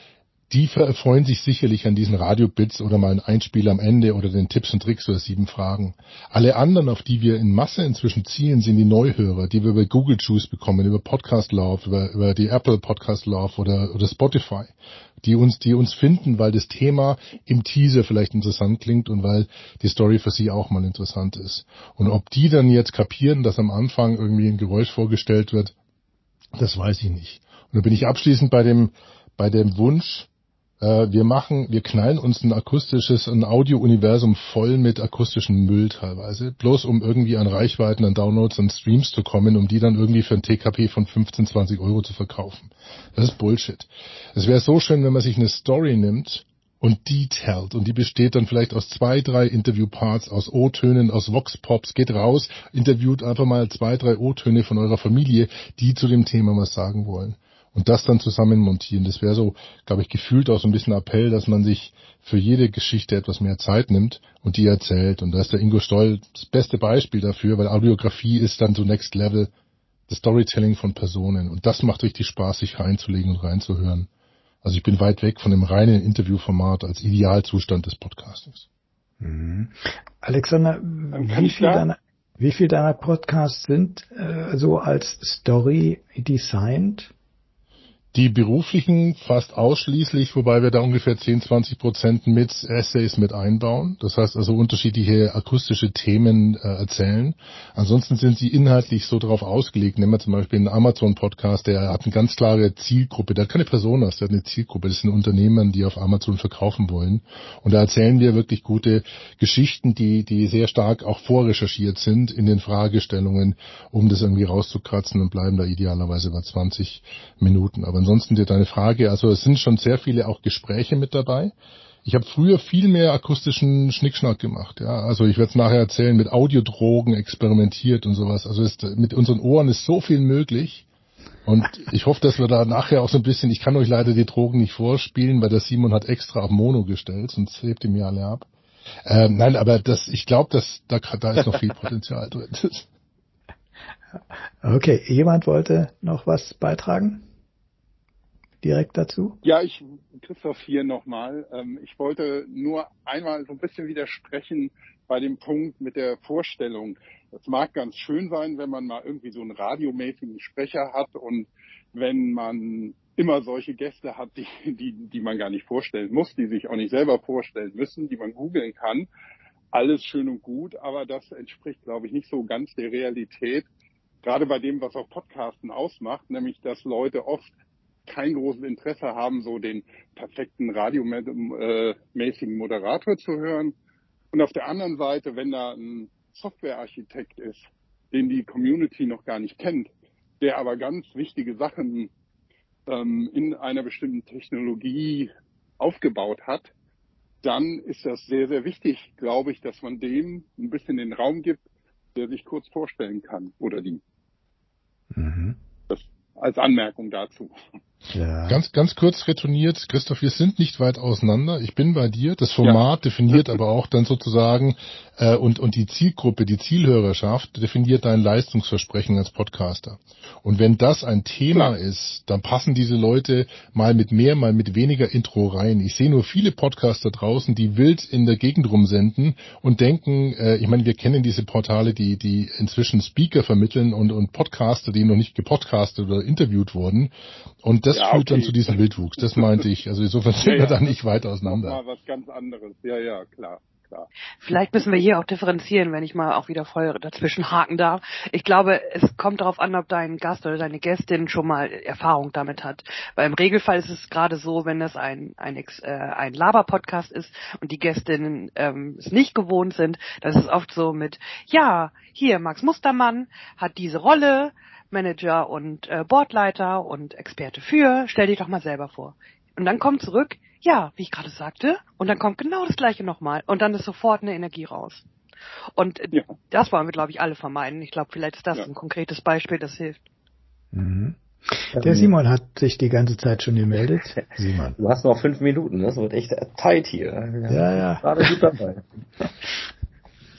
die erfreuen sich sicherlich an diesen Radio-Bits oder mal einen Einspieler am Ende oder den Tipps und Tricks oder sieben Fragen. Alle anderen, auf die wir in Masse inzwischen zielen, sind die Neuhörer, die wir über Google Juice bekommen, über Podcast Love, über, über die Apple Podcast Love oder, oder Spotify, die uns, die uns finden, weil das Thema im Teaser vielleicht interessant klingt und weil die Story für sie auch mal interessant ist. Und ob die dann jetzt kapieren, dass am Anfang irgendwie ein Geräusch vorgestellt wird, das weiß ich nicht. Und dann bin ich abschließend bei dem, bei dem Wunsch, wir machen, wir knallen uns ein akustisches, ein Audio-Universum voll mit akustischem Müll teilweise, bloß um irgendwie an Reichweiten, an Downloads, an Streams zu kommen, um die dann irgendwie für ein T K P von fünfzehn, zwanzig Euro zu verkaufen. Das ist Bullshit. Es wäre so schön, wenn man sich eine Story nimmt und die tellt und die besteht dann vielleicht aus zwei, drei Interviewparts, aus O-Tönen, aus Vox-Pops, geht raus, interviewt einfach mal zwei, drei O-Töne von eurer Familie, die zu dem Thema was sagen wollen. Und das dann zusammen montieren. Das wäre so, glaube ich, gefühlt auch so ein bisschen Appell, dass man sich für jede Geschichte etwas mehr Zeit nimmt und die erzählt. Und da ist der Ingo Stoll das beste Beispiel dafür, weil Audiografie ist dann so Next Level, das Storytelling von Personen. Und das macht richtig Spaß, sich reinzulegen und reinzuhören. Also ich bin weit weg von dem reinen Interviewformat als Idealzustand des Podcastings. Mhm. Alexander, wie viel deiner, wie viel deiner Podcasts sind äh, so als Story designt? Die beruflichen fast ausschließlich, wobei wir da ungefähr zehn, zwanzig Prozent mit Essays mit einbauen. Das heißt also unterschiedliche akustische Themen äh, erzählen. Ansonsten sind sie inhaltlich so darauf ausgelegt. Nehmen wir zum Beispiel einen Amazon-Podcast, der hat eine ganz klare Zielgruppe. Der hat keine Personas, der hat eine Zielgruppe. Das sind Unternehmen, die auf Amazon verkaufen wollen. Und da erzählen wir wirklich gute Geschichten, die die sehr stark auch vorrecherchiert sind in den Fragestellungen, um das irgendwie rauszukratzen und bleiben da idealerweise bei zwanzig Minuten. Aber ansonsten dir deine Frage, also es sind schon sehr viele auch Gespräche mit dabei. Ich habe früher viel mehr akustischen Schnickschnack gemacht, ja. Also ich werde es nachher erzählen, mit Audiodrogen experimentiert und sowas. Also ist, mit unseren Ohren ist so viel möglich. Und ich hoffe, dass wir da nachher auch so ein bisschen, ich kann euch leider die Drogen nicht vorspielen, weil der Simon hat extra auf Mono gestellt, sonst hebt ihr mir alle ab. Ähm, nein, aber das, ich glaube, dass da, da ist noch viel Potenzial drin. Okay, jemand wollte noch was beitragen? Direkt dazu? Ja, ich, Christoph hier nochmal. Ähm, ich wollte nur einmal so ein bisschen widersprechen bei dem Punkt mit der Vorstellung. Das mag ganz schön sein, wenn man mal irgendwie so einen radiomäßigen Sprecher hat und wenn man immer solche Gäste hat, die, die, die man gar nicht vorstellen muss, die sich auch nicht selber vorstellen müssen, die man googeln kann. Alles schön und gut, aber das entspricht, glaube ich, nicht so ganz der Realität. Gerade bei dem, was auch Podcasten ausmacht, nämlich, dass Leute oft kein großes Interesse haben, so den perfekten radiomäßigen Moderator zu hören. Und auf der anderen Seite, wenn da ein Softwarearchitekt ist, den die Community noch gar nicht kennt, der aber ganz wichtige Sachen ähm, in einer bestimmten Technologie aufgebaut hat, dann ist das sehr, sehr wichtig, glaube ich, dass man dem ein bisschen den Raum gibt, der sich kurz vorstellen kann oder die. Mhm. Das als Anmerkung dazu. Ja. Ganz, ganz kurz retourniert, Christoph, wir sind nicht weit auseinander. Ich bin bei dir. Das Format ja. definiert aber auch dann sozusagen äh, und und die Zielgruppe, die Zielhörerschaft definiert dein Leistungsversprechen als Podcaster. Und wenn das ein Thema Klar. ist, dann passen diese Leute mal mit mehr, mal mit weniger Intro rein. Ich sehe nur viele Podcaster draußen, die wild in der Gegend rumsenden und denken, äh, ich meine, wir kennen diese Portale, die die inzwischen Speaker vermitteln und und Podcaster, die noch nicht gepodcastet oder interviewt wurden. Und das ja, führt okay. dann zu diesem Wildwuchs. Das meinte ich. Also insofern sind ja, wir ja, da nicht weit auseinander. Mal was ganz anderes. Ja, ja, klar. Klar. Vielleicht müssen wir hier auch differenzieren, wenn ich mal auch wieder voll dazwischen haken darf. Ich glaube, es kommt darauf an, ob dein Gast oder deine Gästin schon mal Erfahrung damit hat. Weil im Regelfall ist es gerade so, wenn das ein ein, äh, ein Laber-Podcast ist und die Gästinnen ähm, es nicht gewohnt sind, das ist oft so mit, ja, hier, Max Mustermann hat diese Rolle, Manager und äh, Boardleiter und Experte für, stell dich doch mal selber vor. Und dann kommt zurück, ja, wie ich gerade sagte, und dann kommt genau das Gleiche nochmal und dann ist sofort eine Energie raus. Und ja. das wollen wir, glaube ich, alle vermeiden. Ich glaube, vielleicht ist das ja. ein konkretes Beispiel, das hilft. Mhm. Der Simon hat sich die ganze Zeit schon gemeldet. Simon. Du hast noch fünf Minuten, das wird echt tight hier. Ja, ja. Gerade gut dabei.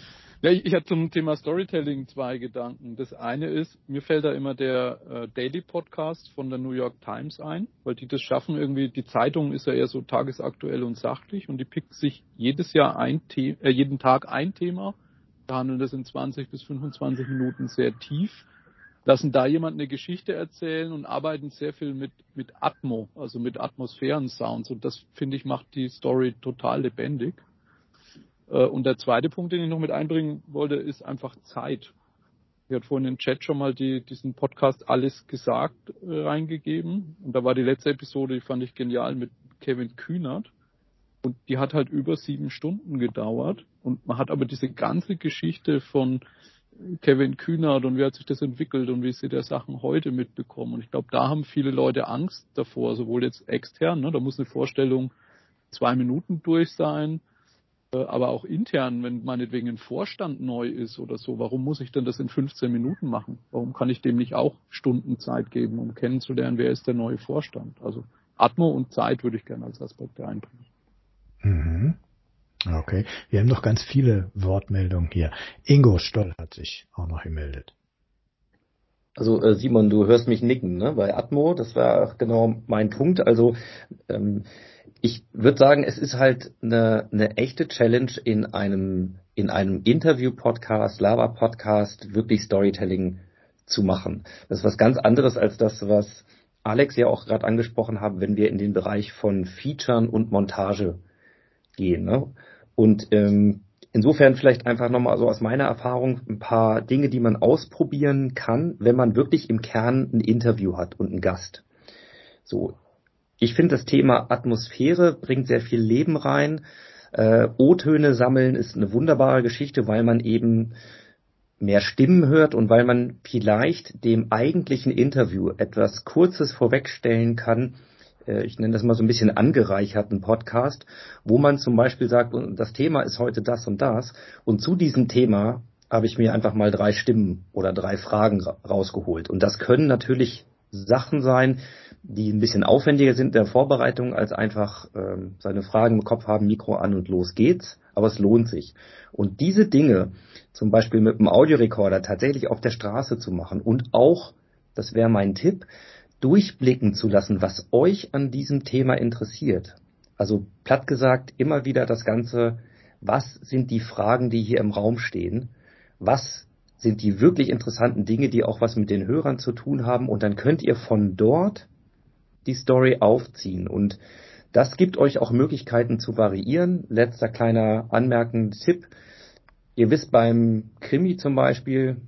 Ja, ich, ich hatte zum Thema Storytelling zwei Gedanken. Das eine ist, mir fällt da immer der äh, Daily Podcast von der New York Times ein, weil die das schaffen irgendwie, die Zeitung ist ja eher so tagesaktuell und sachlich und die pickt sich jedes Jahr ein The- äh, jeden Tag ein Thema, behandeln das in zwanzig bis fünfundzwanzig Minuten sehr tief, lassen da jemand eine Geschichte erzählen und arbeiten sehr viel mit mit Atmo, also mit Atmosphären-Sounds und das, finde ich, macht die Story total lebendig. Und der zweite Punkt, den ich noch mit einbringen wollte, ist einfach Zeit. Ich hatte vorhin im Chat schon mal die, diesen Podcast Alles gesagt äh, reingegeben. Und da war die letzte Episode, die fand ich genial, mit Kevin Kühnert. Und die hat halt über sieben Stunden gedauert. Und man hat aber diese ganze Geschichte von Kevin Kühnert und wie hat sich das entwickelt und wie sie der Sachen heute mitbekommen. Und ich glaube, da haben viele Leute Angst davor, sowohl jetzt extern, ne, da muss eine Vorstellung zwei Minuten durch sein, aber auch intern, wenn meinetwegen ein Vorstand neu ist oder so, warum muss ich denn das in fünfzehn Minuten machen? Warum kann ich dem nicht auch Stunden Zeit geben, um kennenzulernen, wer ist der neue Vorstand? Also Atmo und Zeit würde ich gerne als Aspekte einbringen. Mhm. Okay, wir haben noch ganz viele Wortmeldungen hier. Ingo Stoll hat sich auch noch gemeldet. Also äh, Simon, du hörst mich nicken, ne? Bei Atmo, das war genau mein Punkt. Also ähm, ich würde sagen, es ist halt eine, eine echte Challenge in einem in einem Interview-Podcast, Lava-Podcast wirklich Storytelling zu machen. Das ist was ganz anderes als das, was Alex ja auch gerade angesprochen hat, wenn wir in den Bereich von Featuren und Montage gehen. Ne? Und ähm, insofern vielleicht einfach nochmal so aus meiner Erfahrung ein paar Dinge, die man ausprobieren kann, wenn man wirklich im Kern ein Interview hat und einen Gast. So, ich finde, das Thema Atmosphäre bringt sehr viel Leben rein. Äh, O-Töne sammeln ist eine wunderbare Geschichte, weil man eben mehr Stimmen hört und weil man vielleicht dem eigentlichen Interview etwas Kurzes vorwegstellen kann. Äh, ich nenne das mal so ein bisschen angereicherten Podcast, wo man zum Beispiel sagt, das Thema ist heute das und das. Und zu diesem Thema habe ich mir einfach mal drei Stimmen oder drei Fragen ra- rausgeholt. Und das können natürlich Sachen sein, die ein bisschen aufwendiger sind in der Vorbereitung, als einfach ähm, seine Fragen im Kopf haben, Mikro an und los geht's. Aber es lohnt sich. Und diese Dinge, zum Beispiel mit einem Audiorekorder, tatsächlich auf der Straße zu machen und auch, das wäre mein Tipp, durchblicken zu lassen, was euch an diesem Thema interessiert. Also platt gesagt, immer wieder das Ganze, was sind die Fragen, die hier im Raum stehen? Was sind die wirklich interessanten Dinge, die auch was mit den Hörern zu tun haben? Und dann könnt ihr von dort die Story aufziehen. Und das gibt euch auch Möglichkeiten zu variieren. Letzter kleiner anmerkender Tipp. Ihr wisst, beim Krimi zum Beispiel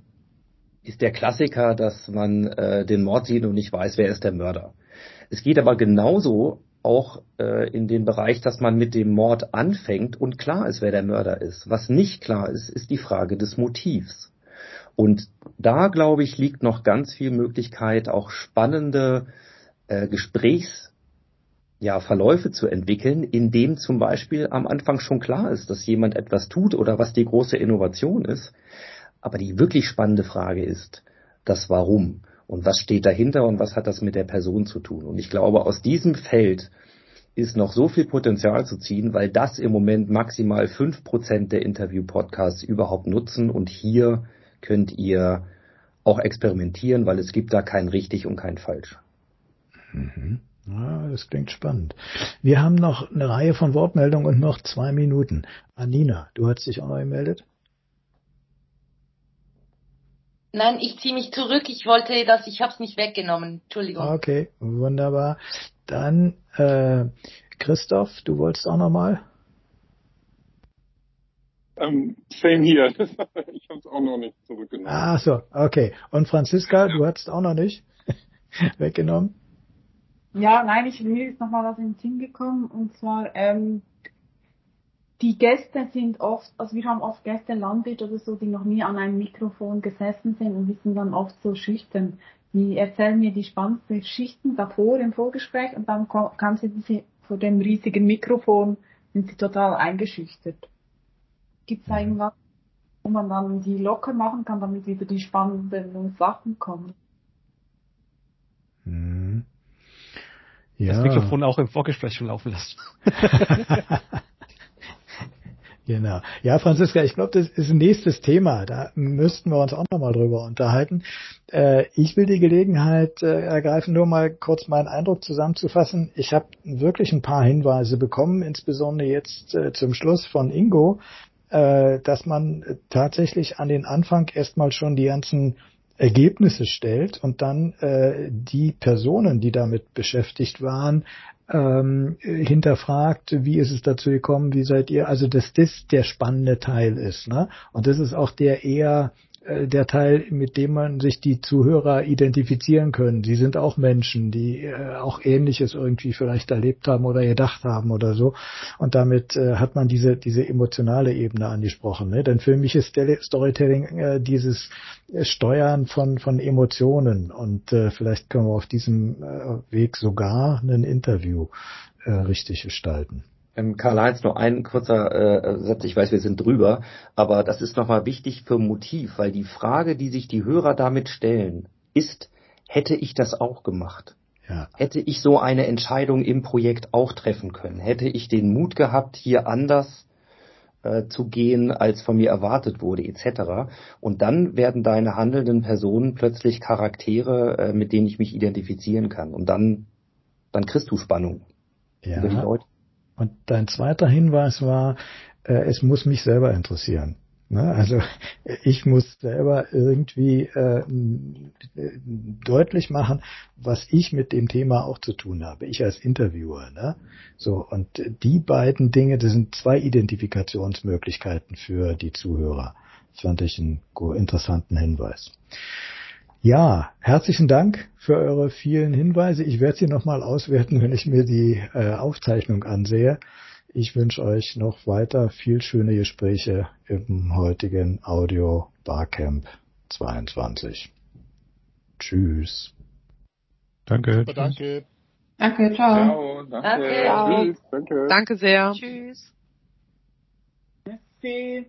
ist der Klassiker, dass man äh, den Mord sieht und nicht weiß, wer ist der Mörder. Es geht aber genauso auch äh, in den Bereich, dass man mit dem Mord anfängt und klar ist, wer der Mörder ist. Was nicht klar ist, ist die Frage des Motivs. Und da, glaube ich, liegt noch ganz viel Möglichkeit, auch spannende äh, Gesprächs ja, Verläufe zu entwickeln, in dem zum Beispiel am Anfang schon klar ist, dass jemand etwas tut oder was die große Innovation ist. Aber die wirklich spannende Frage ist das Warum und was steht dahinter und was hat das mit der Person zu tun. Und ich glaube, aus diesem Feld ist noch so viel Potenzial zu ziehen, weil das im Moment maximal fünf Prozent der Interview-Podcasts überhaupt nutzen. Und hier könnt ihr auch experimentieren, weil es gibt da kein richtig und kein falsch. Mhm. Ja, das klingt spannend. Wir haben noch eine Reihe von Wortmeldungen und noch zwei Minuten. Anina, du hast dich auch noch gemeldet? Nein, ich ziehe mich zurück. Ich wollte das, ich habe es nicht weggenommen. Entschuldigung. Okay, wunderbar. Dann äh, Christoph, du wolltest auch noch mal? Ähm, same hier. Ich habe es auch noch nicht zurückgenommen. Ah so, okay. Und Franziska, du hattest auch noch nicht weggenommen? Ja, nein, ich mir ist noch mal was in den Sinn gekommen, und zwar ähm, die Gäste sind oft, also wir haben oft Gäste, Landwirte oder so, die noch nie an einem Mikrofon gesessen sind und die sind dann oft so schüchtern. Die erzählen mir die spannendsten Geschichten davor im Vorgespräch und dann kann sie diese, vor dem riesigen Mikrofon sind sie total eingeschüchtert. Gibt es da irgendwas, wo man dann die locker machen kann, damit wieder die spannenden Sachen kommen? Hm. Ja. Das Mikrofon auch im Vorgespräch schon laufen lassen. Genau. Ja, Franziska, ich glaube, das ist ein nächstes Thema. Da müssten wir uns auch nochmal drüber unterhalten. Äh, ich will die Gelegenheit äh, ergreifen, nur mal kurz meinen Eindruck zusammenzufassen. Ich habe wirklich ein paar Hinweise bekommen, insbesondere jetzt äh, zum Schluss von Ingo, äh, dass man tatsächlich an den Anfang erstmal schon die ganzen Ergebnisse stellt und dann äh, die Personen, die damit beschäftigt waren, ähm, hinterfragt, wie ist es dazu gekommen, wie seid ihr, also dass das der spannende Teil ist, ne? Und das ist auch der eher äh, der Teil, mit dem man sich die Zuhörer identifizieren können. Sie sind auch Menschen, die äh, auch Ähnliches irgendwie vielleicht erlebt haben oder gedacht haben oder so. Und damit äh, hat man diese diese emotionale Ebene angesprochen, ne? Denn für mich ist Storytelling äh, dieses Steuern von von Emotionen und äh, vielleicht können wir auf diesem äh, Weg sogar ein Interview äh, richtig gestalten. Ähm, Karl-Heinz, nur ein kurzer äh, Satz, ich weiß, wir sind drüber, aber das ist nochmal wichtig für Motiv, weil die Frage, die sich die Hörer damit stellen, ist, hätte ich das auch gemacht? Ja. Hätte ich so eine Entscheidung im Projekt auch treffen können? Hätte ich den Mut gehabt, hier anders äh, zu gehen, als von mir erwartet wurde, et cetera. Und dann werden deine handelnden Personen plötzlich Charaktere, äh, mit denen ich mich identifizieren kann. Und dann, dann kriegst du Spannung Ja. über die Leute. Und dein zweiter Hinweis war, äh, es muss mich selber interessieren. Ne? Also ich muss selber irgendwie äh, deutlich machen, was ich mit dem Thema auch zu tun habe. Ich als Interviewer. Ne? So, und die beiden Dinge, das sind zwei Identifikationsmöglichkeiten für die Zuhörer. Das fand ich einen interessanten Hinweis. Ja, herzlichen Dank für eure vielen Hinweise. Ich werde sie nochmal auswerten, wenn ich mir die äh, Aufzeichnung ansehe. Ich wünsche euch noch weiter viel schöne Gespräche im heutigen Audio Barcamp zweiundzwanzig. Tschüss. Danke. Super, danke. Danke, ciao. Ciao, danke. Danke. Tschüss, danke. Danke sehr. Tschüss. Merci.